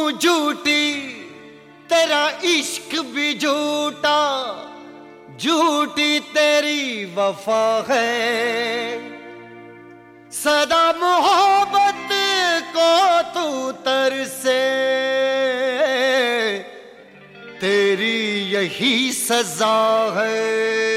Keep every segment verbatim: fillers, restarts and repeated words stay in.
झूठी तेरा इश्क भी झूठा, झूठी तेरी वफा है। सदा मोहब्बत को तू तरसे, तेरी यही सजा है।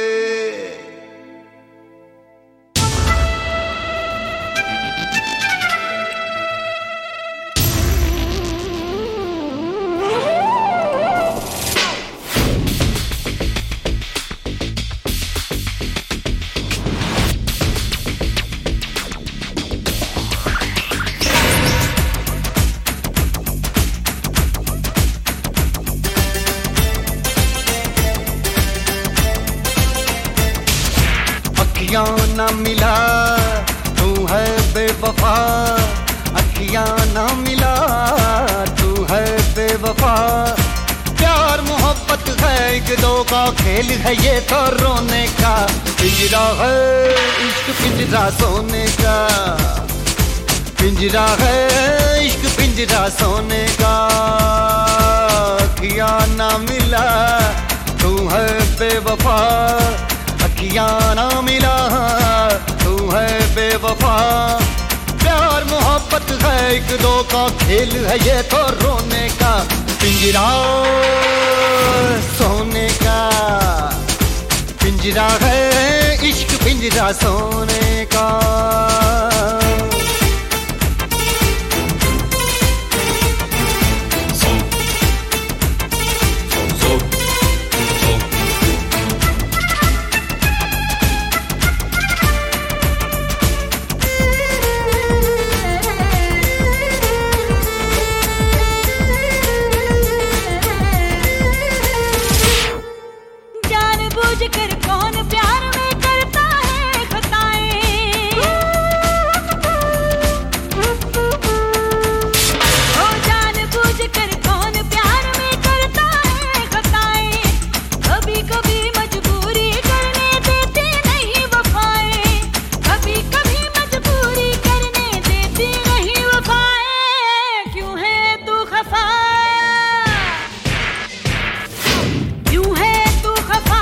अखियां ना मिला तू है बेवफा, अखियां ना मिला तू है बेवफा। प्यार मोहब्बत है एक दो का खेल है ये तो रोने का, पिंजरा है इश्क पिंजरा सोने का, पिंजरा है इश्क पिंजरा सोने का। अखियां ना मिला तू है बेवफा, अखियां ना मिला तू है बेवफा। प्यार मोहब्बत है एक दो का खेल है ये तो रोने का, पिंजरा सोने का, पिंजरा है इश्क पिंजरा सोने का। कर कौन प्यार में करता है खताएं, ओ जानबूझ कर कौन प्यार में करता है खताएं। कभी कभी मजबूरी करने देती नहीं वफाएं, कभी कभी मजबूरी करने देती नहीं वफाएं। क्यों है तू खफा, क्यों है तू खफा,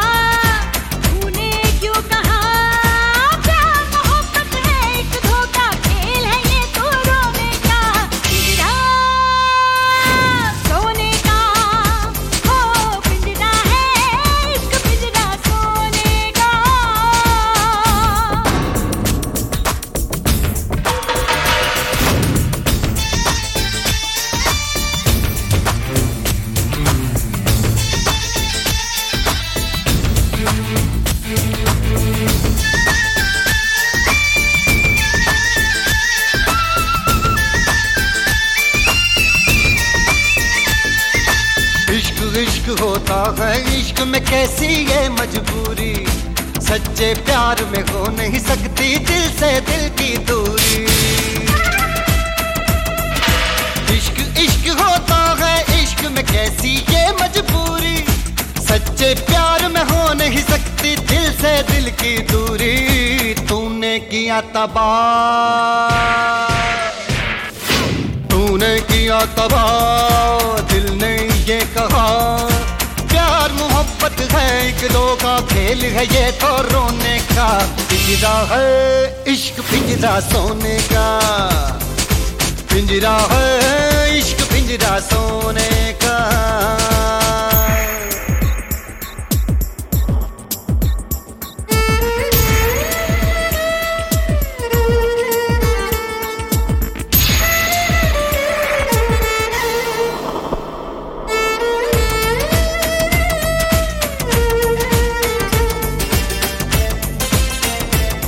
इश्क होता है इश्क में कैसी ये मजबूरी, सच्चे प्यार में हो नहीं सकती दिल से दिल की दूरी। इश्क इश्क होता है इश्क में कैसी ये मजबूरी, सच्चे प्यार में हो नहीं सकती दिल से दिल की दूरी। तूने किया तबाह, तूने किया तबाह, दिल ने ये कहा प्यार मोहब्बत है एक दो का खेल है ये तो रोने का। पिंजरा है इश्क पिंजरा सोने का, पिंजरा है इश्क पिंजरा सोने का।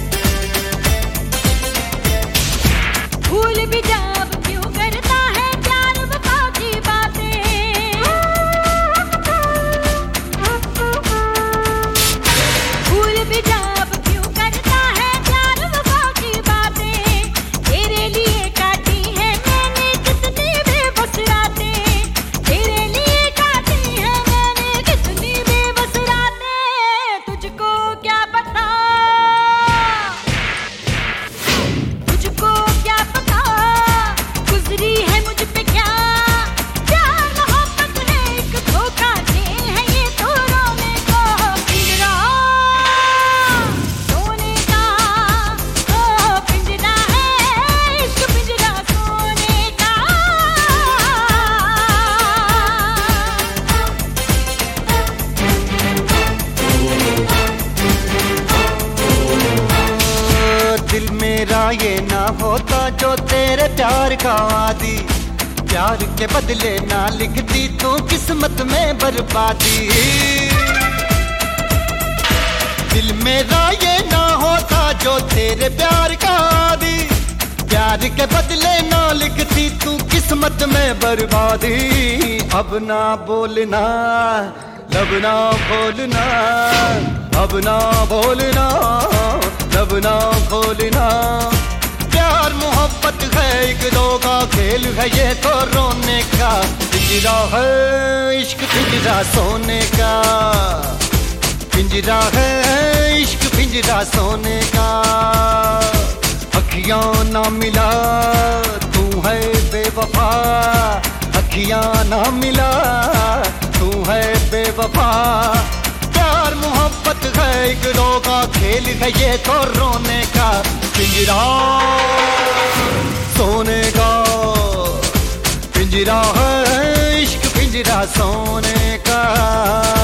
भूल भी जाब क्यों करता है प्यार का वादी, प्यार के बदले ना लिखती तू किस्मत में बर्बादी। दिल मेरा ये ना होता जो तेरे प्यार का आदी, प्यार के बदले ना लिखती तू किस्मत में बर्बादी। अब ना बोलना, लब ना बोलना, अब ना बोलना, लब ना खोलना। प्यार मोहब्बत है एक दो का खेल है ये तो रोने का, पिंजरा है इश्क पिंजरा सोने का, पिंजरा है इश्क पिंजरा सोने का। अखियां ना मिला तू है बेवफा, अखियां ना मिला तू है बेवफा। प्यार मोहब्बत है एक दो का खेल है ये तो रोने का, पिंजरा सोने का, पिंजरा है इश्क पिंजरा सोने का।